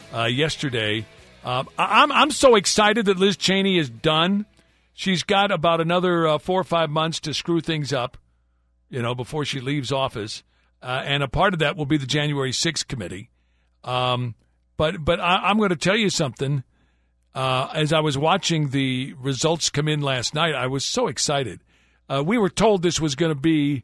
yesterday. I'm so excited that Liz Cheney is done. She's got about another 4 or 5 months to screw things up, before she leaves office. And a part of that will be the January 6th committee. But I'm going to tell you something. As I was watching the results come in last night, I was so excited. We were told this was going to be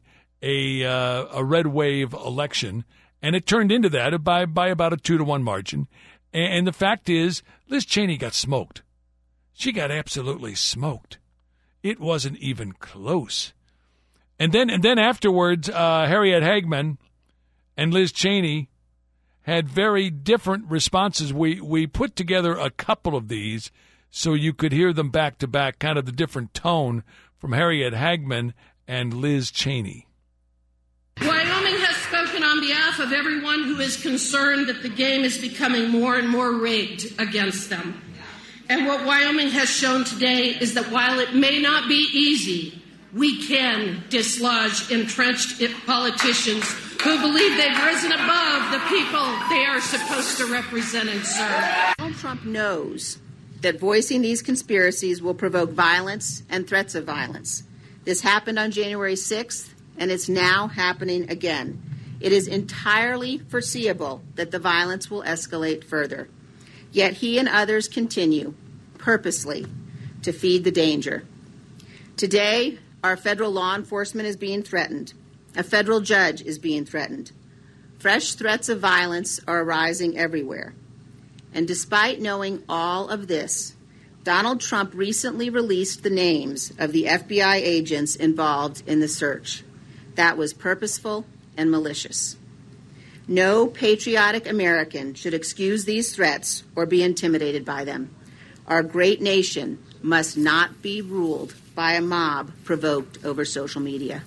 a red wave election, and it turned into that by about a 2-1 margin. And the fact is, Liz Cheney got smoked. She got absolutely smoked. It wasn't even close. And then afterwards, Harriet Hagman and Liz Cheney had very different responses. We put together a couple of these so you could hear them back to back, kind of the different tone from Harriet Hagman and Liz Cheney. Wyoming has spoken on behalf of everyone who is concerned that the game is becoming more and more rigged against them. And what Wyoming has shown today is that while it may not be easy, we can dislodge entrenched politicians who believe they've risen above the people they are supposed to represent and serve. Donald Trump knows that voicing these conspiracies will provoke violence and threats of violence. This happened on January 6th, and it's now happening again. It is entirely foreseeable that the violence will escalate further. Yet he and others continue, purposely, to feed the danger. Today, our federal law enforcement is being threatened. A federal judge is being threatened. Fresh threats of violence are arising everywhere. And despite knowing all of this, Donald Trump recently released the names of the FBI agents involved in the search. That was purposeful and malicious. No patriotic American should excuse these threats or be intimidated by them. Our great nation must not be ruled by a mob provoked over social media.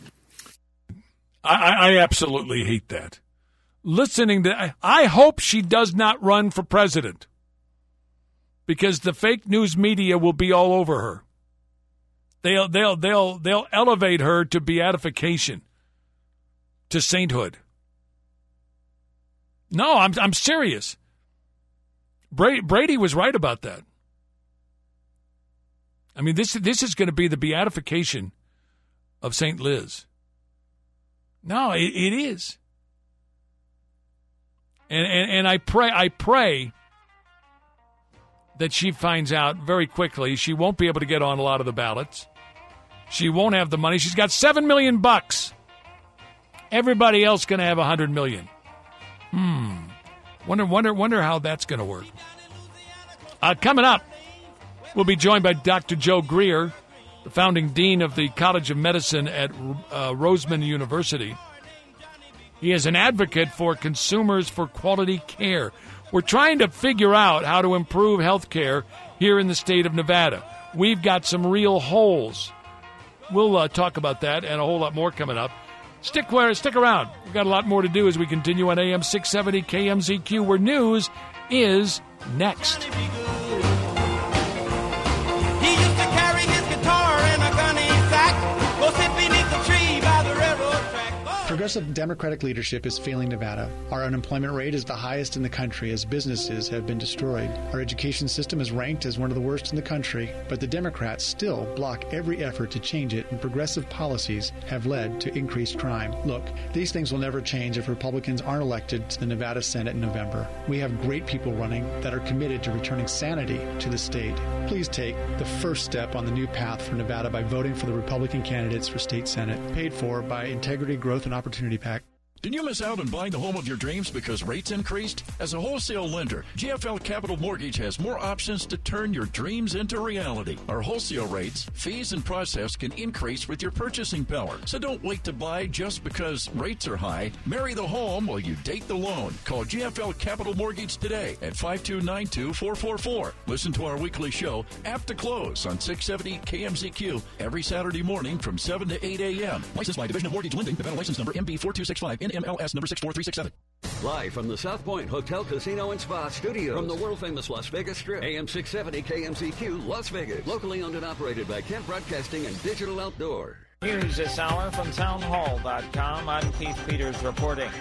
I absolutely hate that. Listening to, I hope she does not run for president, because the fake news media will be all over her. They'll elevate her to beatification, to sainthood. No, I'm serious. Brady was right about that. I mean, this is going to be the beatification of St. Liz. No, it is. And I pray that she finds out very quickly she won't be able to get on a lot of the ballots. She won't have the money. She's got $7 million. Everybody else going to have $100 million. Wonder how that's going to work. Coming up, we'll be joined by Dr. Joe Greer, the founding dean of the College of Medicine at Roseman University. He is an advocate for consumers for quality care. We're trying to figure out how to improve health care here in the state of Nevada. We've got some real holes. We'll talk about that and a whole lot more coming up. Stick around. We've got a lot more to do as we continue on AM 670 KMZQ, where news is next. Progressive Democratic leadership is failing Nevada. Our unemployment rate is the highest in the country as businesses have been destroyed. Our education system is ranked as one of the worst in the country, but the Democrats still block every effort to change it, and progressive policies have led to increased crime. Look, these things will never change if Republicans aren't elected to the Nevada Senate in November. We have great people running that are committed to returning sanity to the state. Please take the first step on the new path for Nevada by voting for the Republican candidates for state Senate, paid for by Integrity Growth and Opportunity PAC. Did you miss out on buying the home of your dreams because rates increased? As a wholesale lender, GFL Capital Mortgage has more options to turn your dreams into reality. Our wholesale rates, fees, and process can increase with your purchasing power. So don't wait to buy just because rates are high. Marry the home while you date the loan. Call GFL Capital Mortgage today at 5292444. Listen to our weekly show, Apt to Close, on 670 KMZQ every Saturday morning from 7 to 8 a.m. Licensed by Division of Mortgage Lending, Nevada license number MB4265. NMLS number 64367. Live from the South Point Hotel, Casino, and Spa Studios. From the world-famous Las Vegas Strip. AM 670 KMZQ, Las Vegas. Locally owned and operated by Kent Broadcasting and Digital Outdoor. News this hour from townhall.com. I'm Keith Peters reporting.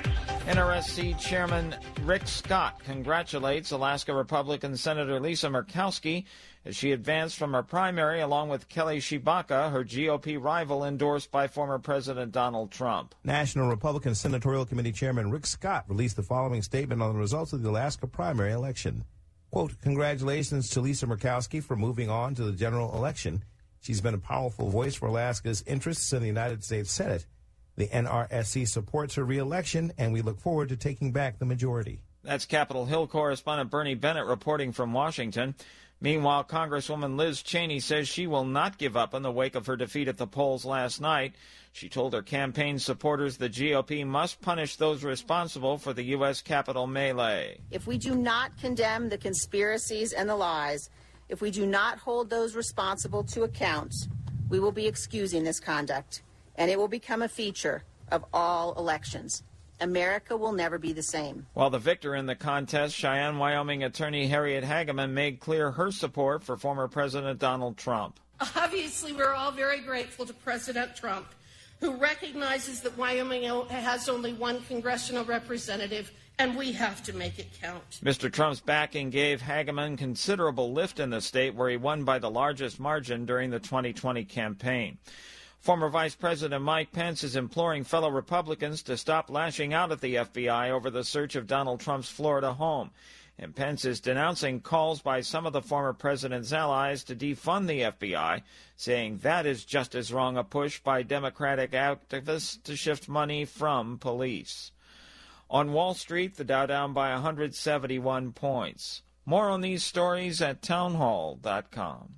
NRSC Chairman Rick Scott congratulates Alaska Republican Senator Lisa Murkowski as she advanced from her primary along with Kelly Tshibaka, her GOP rival endorsed by former President Donald Trump. National Republican Senatorial Committee Chairman Rick Scott released the following statement on the results of the Alaska primary election. Quote, congratulations to Lisa Murkowski for moving on to the general election. She's been a powerful voice for Alaska's interests in the United States Senate. The NRSC supports her re-election, and we look forward to taking back the majority. That's Capitol Hill correspondent Bernie Bennett reporting from Washington. Meanwhile, Congresswoman Liz Cheney says she will not give up in the wake of her defeat at the polls last night. She told her campaign supporters the GOP must punish those responsible for the U.S. Capitol melee. If we do not condemn the conspiracies and the lies, if we do not hold those responsible to account, we will be excusing this conduct, and it will become a feature of all elections. America will never be the same. While the victor in the contest, Cheyenne, Wyoming attorney Harriet Hageman made clear her support for former President Donald Trump. Obviously, we're all very grateful to President Trump, who recognizes that Wyoming has only one congressional representative, and we have to make it count. Mr. Trump's backing gave Hageman considerable lift in the state, where he won by the largest margin during the 2020 campaign. Former Vice President Mike Pence is imploring fellow Republicans to stop lashing out at the FBI over the search of Donald Trump's Florida home. And Pence is denouncing calls by some of the former president's allies to defund the FBI, saying that is just as wrong a push by Democratic activists to shift money from police. On Wall Street, the Dow down by 171 points. More on these stories at townhall.com.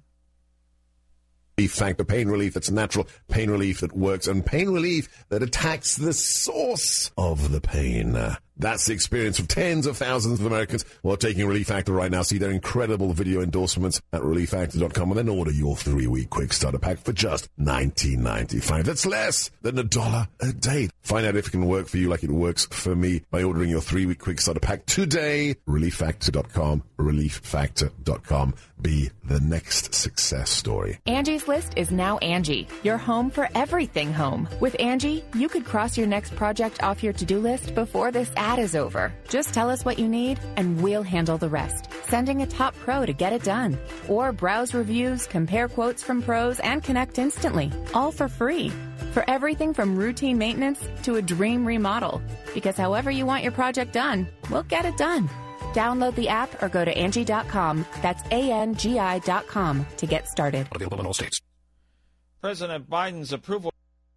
Factor, pain relief that's natural, pain relief that works, and pain relief that attacks the source of the pain. That's the experience of tens of thousands of Americans who are taking Relief Factor right now. See their incredible video endorsements at ReliefFactor.com and then order your 3-week quick starter pack for just $19.95. That's less than $1 a day. Find out if it can work for you like it works for me by ordering your 3-week quick starter pack today. ReliefFactor.com, ReliefFactor.com. Be the next success story. Angie's List is now Angie, your home for everything home. With Angie, you could cross your next project off your to-do list before this ad is over. Just tell us what you need, and we'll handle the rest. Sending a top pro to get it done. Or browse reviews, compare quotes from pros, and connect instantly. All for free. For everything from routine maintenance to a dream remodel. Because however you want your project done, we'll get it done. Download the app or go to Angie.com. That's ANGI.com to get started. Available in all states. President Biden's approval.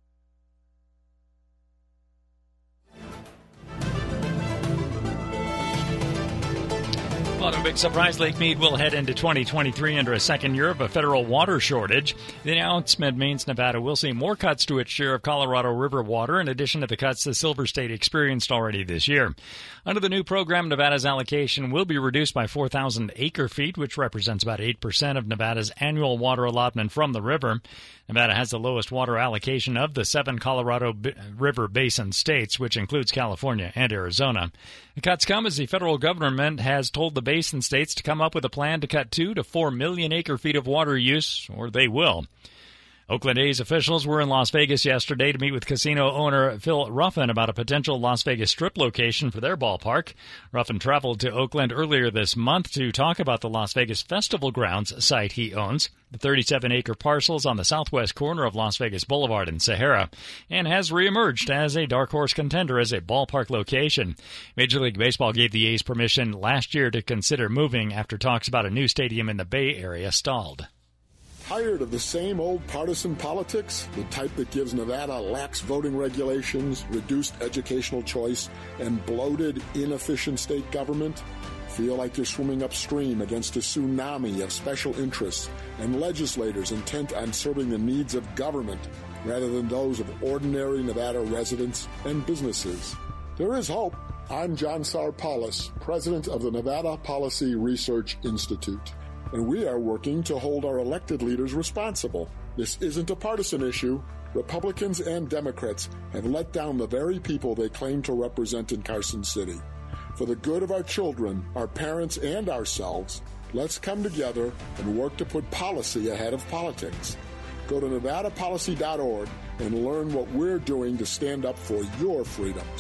Well, no big surprise, Lake Mead will head into 2023 under a second year of a federal water shortage. The announcement means Nevada will see more cuts to its share of Colorado River water, in addition to the cuts the Silver State experienced already this year. Under the new program, Nevada's allocation will be reduced by 4,000 acre-feet, which represents about 8% of Nevada's annual water allotment from the river. Nevada has the lowest water allocation of the 7 Colorado River Basin states, which includes California and Arizona. The cuts come as the federal government has told the basin states to come up with a plan to cut 2 to 4 million acre-feet of water use, or they will. Oakland A's officials were in Las Vegas yesterday to meet with casino owner Phil Ruffin about a potential Las Vegas Strip location for their ballpark. Ruffin traveled to Oakland earlier this month to talk about the Las Vegas Festival Grounds site he owns. The 37-acre parcels on the southwest corner of Las Vegas Boulevard and Sahara, and has reemerged as a dark horse contender as a ballpark location. Major League Baseball gave the A's permission last year to consider moving after talks about a new stadium in the Bay Area stalled. Tired of the same old partisan politics, the type that gives Nevada lax voting regulations, reduced educational choice, and bloated, inefficient state government? Feel like you're swimming upstream against a tsunami of special interests and legislators intent on serving the needs of government rather than those of ordinary Nevada residents and businesses? There is hope. I'm John Sarpalis, president of the Nevada Policy Research Institute, and we are working to hold our elected leaders responsible. This isn't a partisan issue. Republicans and Democrats have let down the very people they claim to represent in Carson City. For the good of our children, our parents, and ourselves, let's come together and work to put policy ahead of politics. Go to nevadapolicy.org and learn what we're doing to stand up for your freedoms.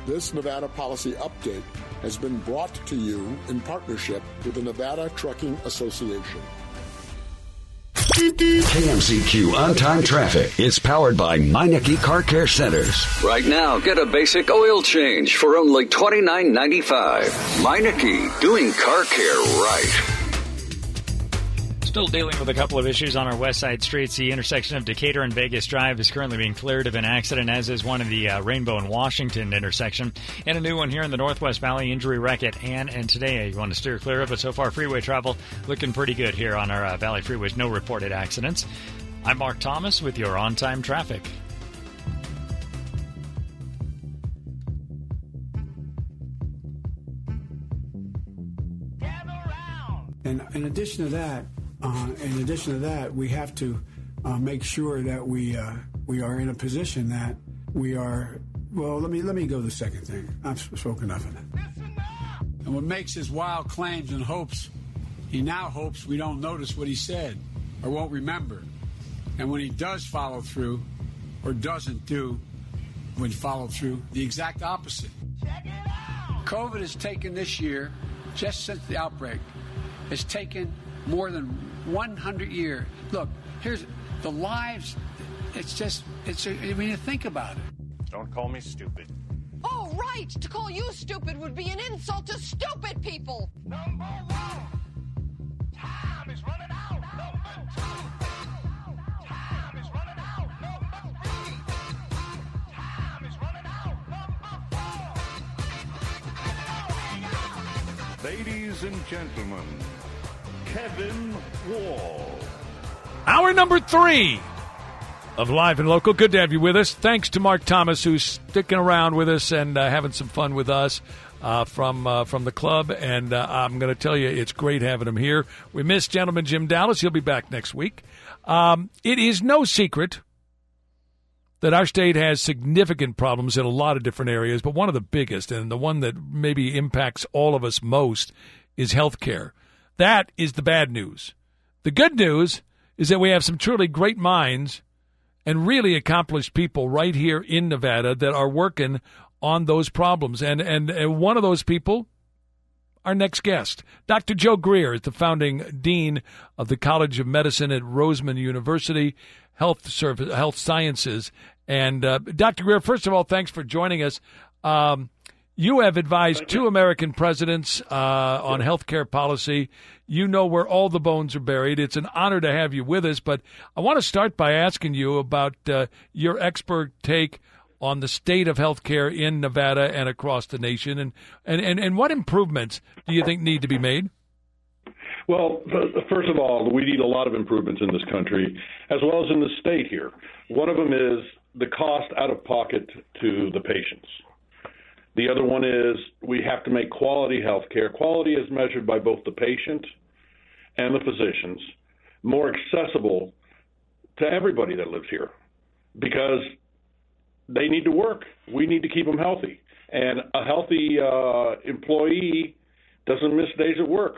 This Nevada Policy Update has been brought to you in partnership with the Nevada Trucking Association. KMCQ On-Time Traffic is powered by Meineke Car Care Centers. Right now, get a basic oil change for only $29.95. Meineke, doing car care right. Still dealing with a couple of issues on our west side streets. The intersection of Decatur and Vegas Drive is currently being cleared of an accident, as is one of the Rainbow and Washington intersection. And a new one here in the Northwest Valley, injury wreck at Ann and Today. You want to steer clear of it. So far, freeway travel looking pretty good here on our Valley freeways. No reported accidents. I'm Mark Thomas with your on-time traffic. And in addition to that, we have to make sure that we are in a position that we are. Well, let me go to the second thing. I've spoken enough of it. And what makes his wild claims and hopes, he now hopes we don't notice what he said or won't remember. And when he does follow through, or doesn't do when follow through, the exact opposite. COVID has taken this year, just since the outbreak, has taken more than 100 years. Look, here's the lives. I mean, think about it. Don't call me stupid. Oh, right. To call you stupid would be an insult to stupid people. Number one, time is running out. Number two, time is running out. Number three, time is running out. Number four. Ladies and gentlemen, Kevin Wall. Hour number 3 of Live and Local. Good to have you with us. Thanks to Mark Thomas, who's sticking around with us and having some fun with us from the club. And I'm going to tell you, it's great having him here. We miss Gentleman Jim Dallas. He'll be back next week. It is no secret that our state has significant problems in a lot of different areas, but one of the biggest, and the one that maybe impacts all of us most, is health care. That is the bad news. The good news is that we have some truly great minds and really accomplished people right here in Nevada that are working on those problems. And one of those people, our next guest, Dr. Joe Greer is the founding dean of the College of Medicine at Roseman University, Health Sciences. And Dr. Greer, first of all, thanks for joining us. You have advised 2 American presidents on healthcare policy. You know where all the bones are buried. It's an honor to have you with us, but I want to start by asking you about your expert take on the state of healthcare in Nevada and across the nation, and what improvements do you think need to be made? Well, first of all, we need a lot of improvements in this country, as well as in the state here. One of them is the cost out of pocket to the patients. The other one is we have to make quality health care, quality as measured by both the patient and the physicians, more accessible to everybody that lives here, because they need to work. We need to keep them healthy. And a healthy employee doesn't miss days at work.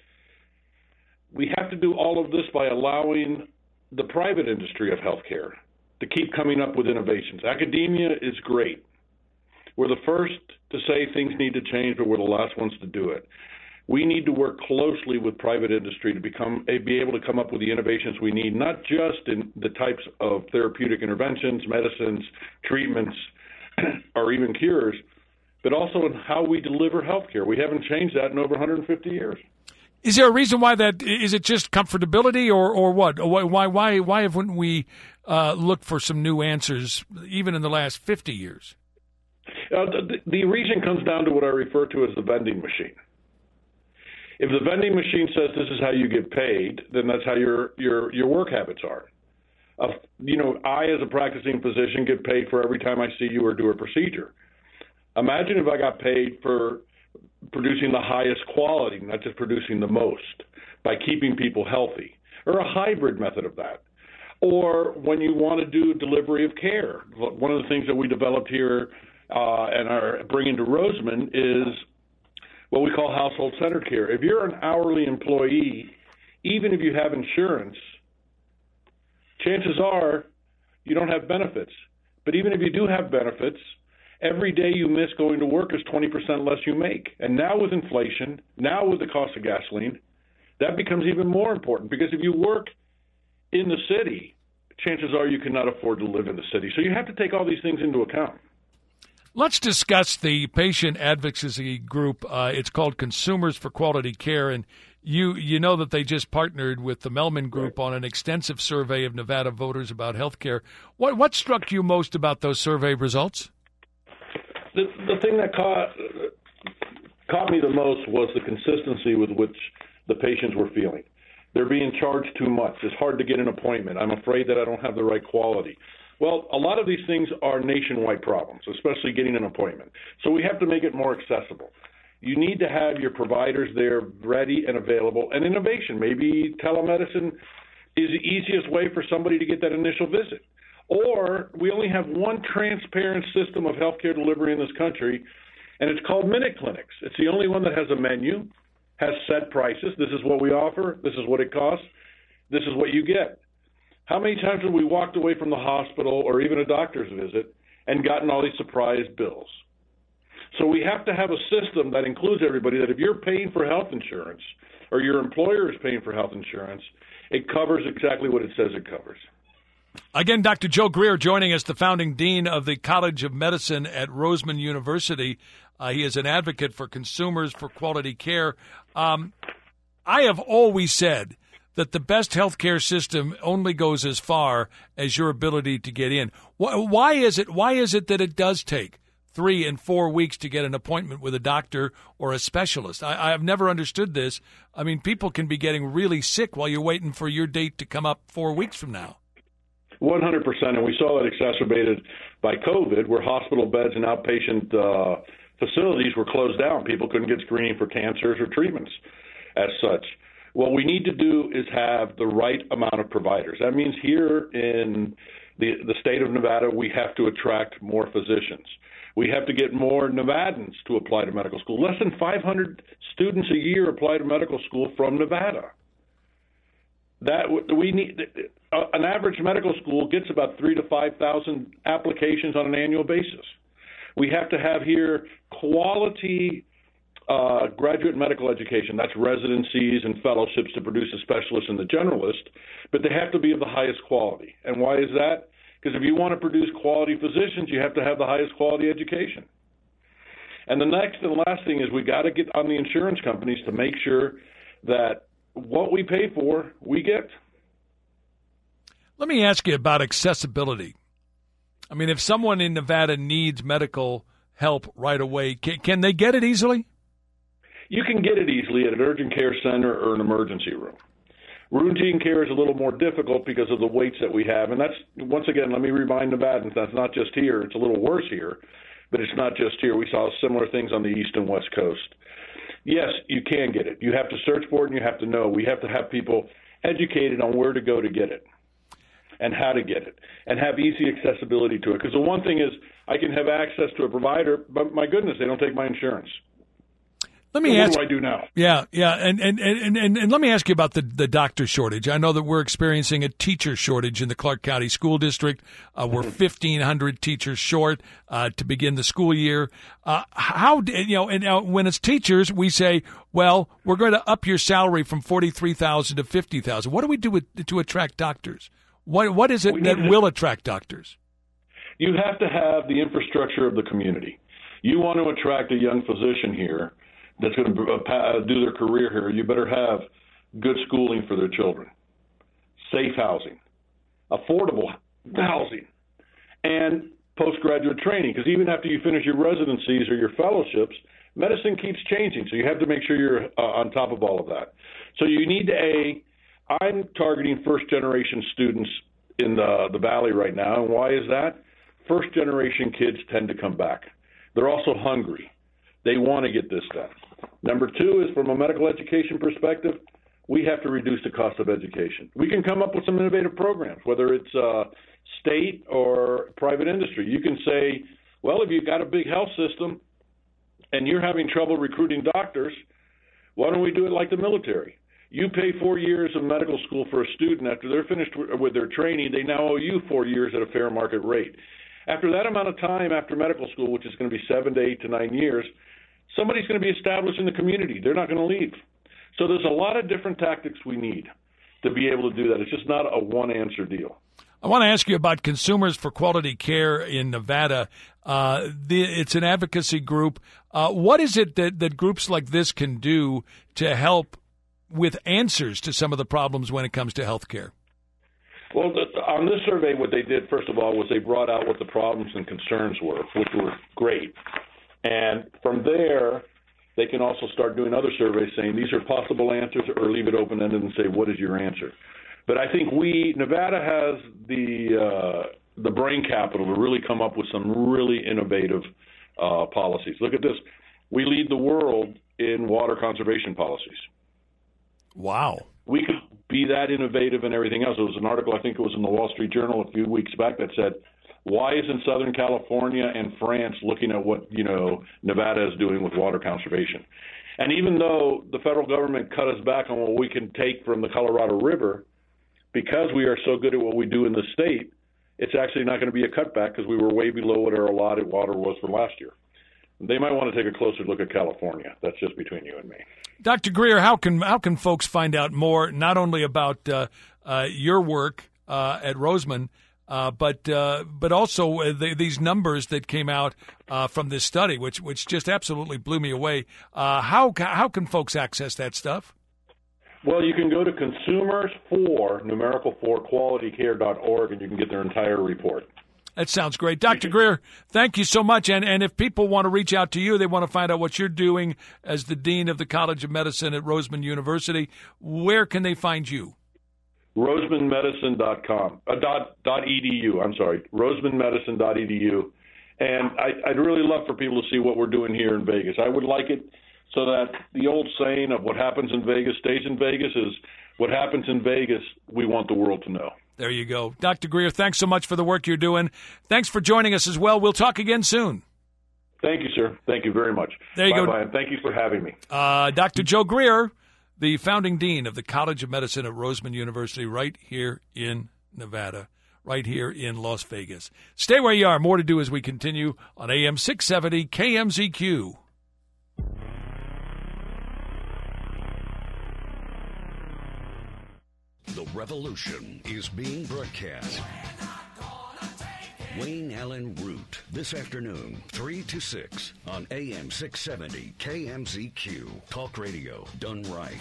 We have to do all of this by allowing the private industry of healthcare to keep coming up with innovations. Academia is great. We're the first to say things need to change, but we're the last ones to do it. We need to work closely with private industry to be able to come up with the innovations we need, not just in the types of therapeutic interventions, medicines, treatments, or even cures, but also in how we deliver healthcare. We haven't changed that in over 150 years. Is there a reason why that? Is it just comfortability, or what? Why haven't we looked for some new answers even in the last 50 years? The reason comes down to what I refer to as the vending machine. If the vending machine says this is how you get paid, then that's how your work habits are. I, as a practicing physician, get paid for every time I see you or do a procedure. Imagine if I got paid for producing the highest quality, not just producing the most, by keeping people healthy, or a hybrid method of that. Or when you want to do delivery of care, one of the things that we developed here and are bringing to Roseman is what we call household-centered care. If you're an hourly employee, even if you have insurance, chances are you don't have benefits. But even if you do have benefits Every day you miss going to work is 20% less you make. And now with inflation, now with the cost of gasoline, that becomes even more important, because if you work in the city, chances are you cannot afford to live in the city. So you have to take all these things into account. Let's discuss the patient advocacy group. It's called Consumers for Quality Care, and you know that they just partnered with the Mellman Group on an extensive survey of Nevada voters about health care. What struck you most about those survey results? The thing that caught me the most was the consistency with which the patients were feeling. They're being charged too much. It's hard to get an appointment. I'm afraid that I don't have the right quality. Well, a lot of these things are nationwide problems, especially getting an appointment. So we have to make it more accessible. You need to have your providers there ready and available, and innovation. Maybe telemedicine is the easiest way for somebody to get that initial visit. Or we only have one transparent system of healthcare delivery in this country, and it's called Minute Clinics. It's the only one that has a menu, has set prices. This is what we offer. This is what it costs. This is what you get. How many times have we walked away from the hospital or even a doctor's visit and gotten all these surprise bills? So we have to have a system that includes everybody, that if you're paying for health insurance or your employer is paying for health insurance, it covers exactly what it says it covers. Again, Dr. Joe Greer joining us, the founding dean of the College of Medicine at Roseman University. He is an advocate for consumers for quality care. I have always said that the best healthcare system only goes as far as your ability to get in. Why is it that it does take 3 and 4 weeks to get an appointment with a doctor or a specialist? I've never understood this. I mean, people can be getting really sick while you're waiting for your date to come up 4 weeks from now. 100%, and we saw that exacerbated by COVID, where hospital beds and outpatient facilities were closed down. People couldn't get screening for cancers or treatments as such. What we need to do is have the right amount of providers. That means here in the state of Nevada, we have to attract more physicians. We have to get more Nevadans to apply to medical school. Less than 500 students a year apply to medical school from Nevada. That we need. An average medical school gets about 3,000 to 5,000 applications on an annual basis. We have to have here quality graduate medical education. That's residencies and fellowships to produce a specialist and the generalist, but they have to be of the highest quality. And why is that? Because if you want to produce quality physicians, you have to have the highest quality education. And the next and last thing is we got to get on the insurance companies to make sure that what we pay for, we get. Let me ask you about accessibility. I mean, if someone in Nevada needs medical help right away, can they get it easily? You can get it easily at an urgent care center or an emergency room. Routine care is a little more difficult because of the waits that we have. And that's, once again, let me remind Nevadans, that's not just here. It's a little worse here, but it's not just here. We saw similar things on the East and West Coast. Yes, you can get it. You have to search for it and you have to know. We have to have people educated on where to go to get it and how to get it and have easy accessibility to it. Because the one thing is I can have access to a provider, but my goodness, they don't take my insurance. Let me ask. What do I do now? Yeah, and let me ask you about the doctor shortage. I know that we're experiencing a teacher shortage in the Clark County School District. We're 1,500 teachers short to begin the school year. When it's teachers, we say, well, we're going to up your salary from $43,000 to $50,000. What do we do to attract doctors? What is it that will attract doctors? You have to have the infrastructure of the community. You want to attract a young physician here that's going to do their career here. You better have good schooling for their children, safe housing, affordable housing, and postgraduate training. Because even after you finish your residencies or your fellowships, medicine keeps changing. So you have to make sure you're on top of all of that. So you need I'm targeting first-generation students in the Valley right now. And why is that? First-generation kids tend to come back. They're also hungry. They want to get this done. Number two is, from a medical education perspective, we have to reduce the cost of education. We can come up with some innovative programs, whether it's state or private industry. You can say, well, if you've got a big health system and you're having trouble recruiting doctors, why don't we do it like the military? You pay 4 years of medical school for a student. After they're finished with their training, they now owe you 4 years at a fair market rate. After that amount of time after medical school, which is going to be 7 to 8 to 9 years, somebody's going to be established in the community. They're not going to leave. So there's a lot of different tactics we need to be able to do that. It's just not a one-answer deal. I want to ask you about Consumers for Quality Care in Nevada. It's an advocacy group. What is it that groups like this can do to help with answers to some of the problems when it comes to health care? Well, on this survey, what they did, first of all, was they brought out what the problems and concerns were, which were great. And from there, they can also start doing other surveys saying these are possible answers, or leave it open-ended and say, what is your answer? But I think Nevada has the brain capital to really come up with some really innovative policies. Look at this. We lead the world in water conservation policies. Wow. We could be that innovative in everything else. There was an article, I think it was in the Wall Street Journal a few weeks back, that said, why isn't Southern California and France looking at what, Nevada is doing with water conservation? And even though the federal government cut us back on what we can take from the Colorado River, because we are so good at what we do in the state, it's actually not going to be a cutback because we were way below what our allotted water was for last year. They might want to take a closer look at California. That's just between you and me. Dr. Greer, how can folks find out more, not only about your work at Roseman, but also these numbers that came out from this study, which just absolutely blew me away? How can folks access that stuff? Well, you can go to consumers4qualitycare.org, and you can get their entire report. That sounds great. Dr. Greer, thank you so much. And if people want to reach out to you, they want to find out what you're doing as the Dean of the College of Medicine at Roseman University, where can they find you? rosemanmedicine.com, .edu, I'm sorry, rosemanmedicine.edu. And I'd really love for people to see what we're doing here in Vegas. I would like it so that the old saying of what happens in Vegas stays in Vegas is what happens in Vegas, we want the world to know. There you go. Dr. Greer, thanks so much for the work you're doing. Thanks for joining us as well. We'll talk again soon. Thank you, sir. Thank you very much. There you go. Bye-bye, and thank you for having me. Dr. Joe Greer, the founding dean of the College of Medicine at Roseman University right here in Nevada, right here in Las Vegas. Stay where you are. More to do as we continue on AM 670 KMZQ. The revolution is being broadcast. Wayne Allen Root, this afternoon, 3 to 6 on AM 670 KMZQ. Talk radio done right.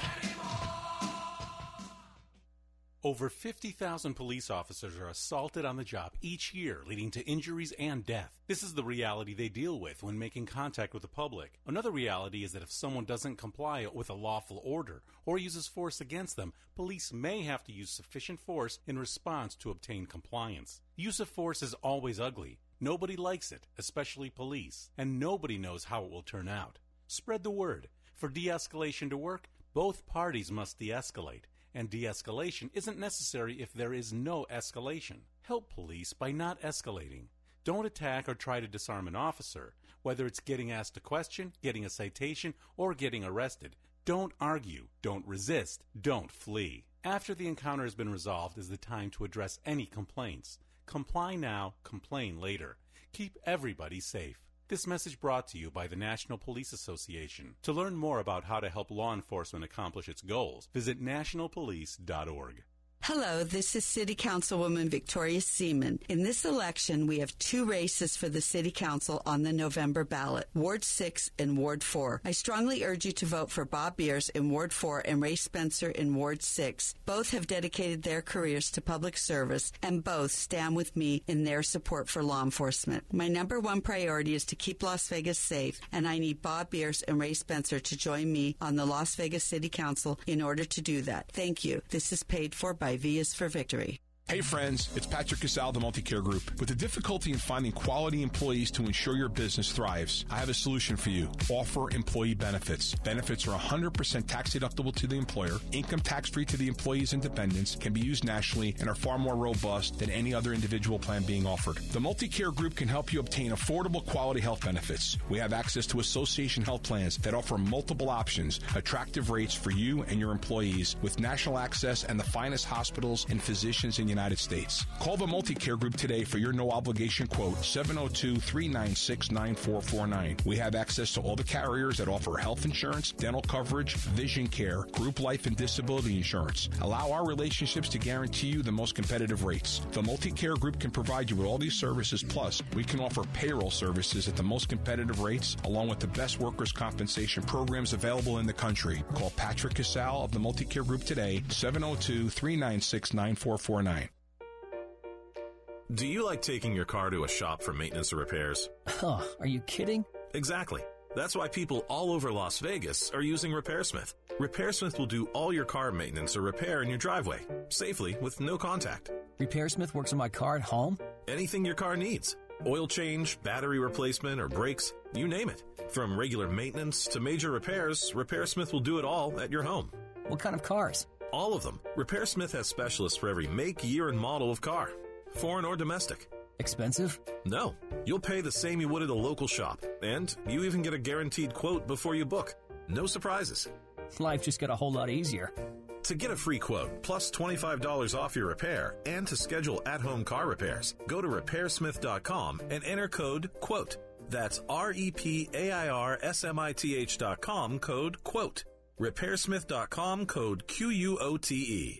Over 50,000 police officers are assaulted on the job each year, leading to injuries and death. This is the reality they deal with when making contact with the public. Another reality is that if someone doesn't comply with a lawful order or uses force against them, police may have to use sufficient force in response to obtain compliance. Use of force is always ugly. Nobody likes it, especially police, and nobody knows how it will turn out. Spread the word. For de-escalation to work, both parties must de-escalate. And de-escalation isn't necessary if there is no escalation. Help police by not escalating. Don't attack or try to disarm an officer, whether it's getting asked a question, getting a citation, or getting arrested. Don't argue, don't resist, don't flee. After the encounter has been resolved is the time to address any complaints. Comply now, complain later. Keep everybody safe. This message brought to you by the National Police Association. To learn more about how to help law enforcement accomplish its goals, visit nationalpolice.org. Hello, this is City Councilwoman Victoria Seaman. In this election, we have two races for the City Council on the November ballot, Ward 6 and Ward 4. I strongly urge you to vote for Bob Beers in Ward 4 and Ray Spencer in Ward 6. Both have dedicated their careers to public service, and both stand with me in their support for law enforcement. My number one priority is to keep Las Vegas safe, and I need Bob Beers and Ray Spencer to join me on the Las Vegas City Council in order to do that. Thank you. This is paid for by V is for Victory. Hey friends, it's Patrick Casal, the Multicare Group. With the difficulty in finding quality employees to ensure your business thrives, I have a solution for you. Offer employee benefits. Benefits are 100% tax deductible to the employer, income tax-free to the employees and dependents, can be used nationally, and are far more robust than any other individual plan being offered. The Multicare Group can help you obtain affordable quality health benefits. We have access to association health plans that offer multiple options, attractive rates for you and your employees, with national access and the finest hospitals and physicians in the United States. Call the Multi-Care Group today for your no-obligation quote, 702-396-9449. We have access to all the carriers that offer health insurance, dental coverage, vision care, group life, and disability insurance. Allow our relationships to guarantee you the most competitive rates. The Multi-Care Group can provide you with all these services, plus we can offer payroll services at the most competitive rates, along with the best workers' compensation programs available in the country. Call Patrick Casal of the Multi-Care Group today, 702-396-9449. Do you like taking your car to a shop for maintenance or repairs? Huh, are you kidding? Exactly. That's why people all over Las Vegas are using RepairSmith. RepairSmith will do all your car maintenance or repair in your driveway, safely with no contact. RepairSmith works on my car at home? Anything your car needs. Oil change, battery replacement, or brakes, you name it. From regular maintenance to major repairs, RepairSmith will do it all at your home. What kind of cars? All of them. RepairSmith has specialists for every make, year, and model of car, foreign or domestic. Expensive? No. You'll pay the same you would at a local shop, and you even get a guaranteed quote before you book. No surprises. Life just got a whole lot easier. To get a free quote, plus $25 off your repair, and to schedule at-home car repairs, go to RepairSmith.com and enter code QUOTE. That's RepairSmith.com, code QUOTE. RepairSmith.com, code QUOTE.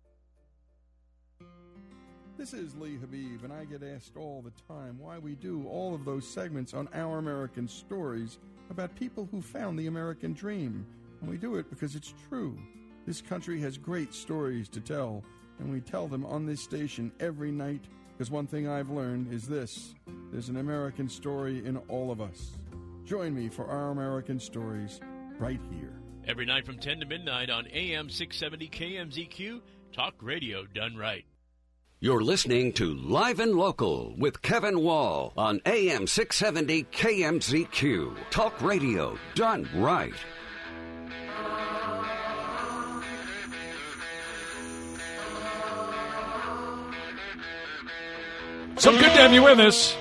This is Lee Habib, and I get asked all the time why we do all of those segments on Our American Stories about people who found the American dream. And we do it because it's true. This country has great stories to tell, and we tell them on this station every night, because one thing I've learned is this: there's an American story in all of us. Join me for Our American Stories right here. Every night from 10 to midnight on AM 670 KMZQ, talk radio done right. You're listening to Live and Local with Kevin Wall on AM 670 KMZQ. Talk radio done right. So good to have you with us.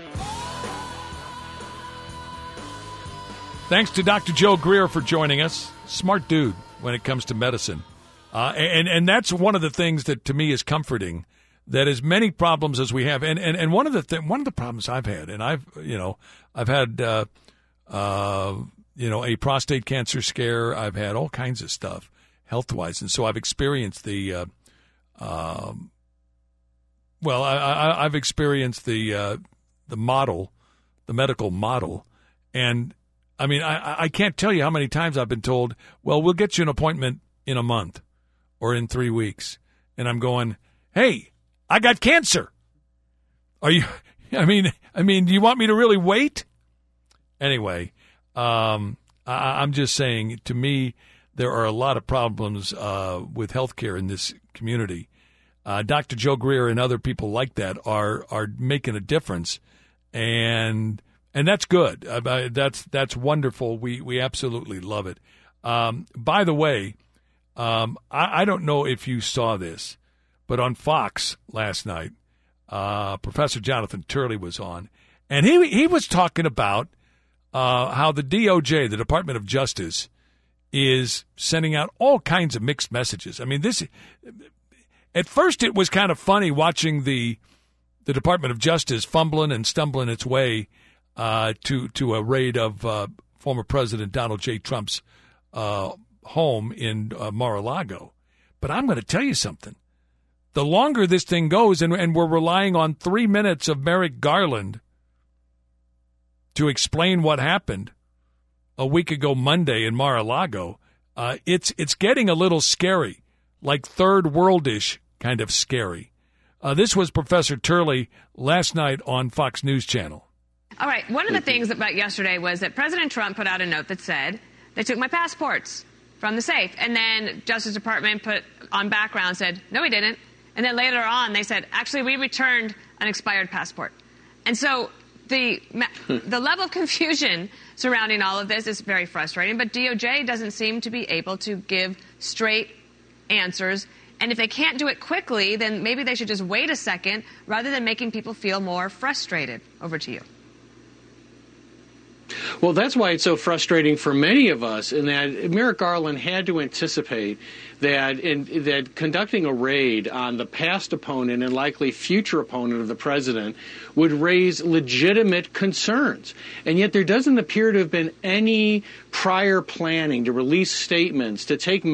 Thanks to Dr. Joe Greer for joining us. Smart dude when it comes to medicine. And that's one of the things that to me is comforting, that as many problems as we have. And one of the problems I've had, and I've had a prostate cancer scare. I've had all kinds of stuff health-wise. And so I've experienced I've experienced the model, the medical model, and I mean, I can't tell you how many times I've been told, well, we'll get you an appointment in a month or in 3 weeks, and I'm going, hey, I got cancer. Are you? I mean, do you want me to really wait? Anyway, I'm just saying. To me, there are a lot of problems with healthcare in this community. Dr. Joe Greer and other people like that are making a difference, and that's good. That's wonderful. We absolutely love it. By the way, I don't know if you saw this, but on Fox last night, Professor Jonathan Turley was on, and he was talking about how the DOJ, the Department of Justice, is sending out all kinds of mixed messages. I mean, this. At first, it was kind of funny watching the Department of Justice fumbling and stumbling its way to a raid of former President Donald J. Trump's home in Mar-a-Lago. But I'm going to tell you something. The longer this thing goes, and we're relying on 3 minutes of Merrick Garland to explain what happened a week ago Monday in Mar-a-Lago, it's getting a little scary, like third worldish kind of scary. This was Professor Turley last night on Fox News Channel. All right. One of the things about yesterday was that President Trump put out a note that said, they took my passports from the safe. And then Justice Department put on background, said, no, he didn't. And then later on, they said, actually, we returned an expired passport. And so the level of confusion surrounding all of this is very frustrating. But DOJ doesn't seem to be able to give straight answers. And if they can't do it quickly, then maybe they should just wait a second rather than making people feel more frustrated. Over to you. Well, that's why it's so frustrating for many of us, in that Merrick Garland had to anticipate that conducting a raid on the past opponent and likely future opponent of the president would raise legitimate concerns. And yet there doesn't appear to have been any prior planning to release statements to take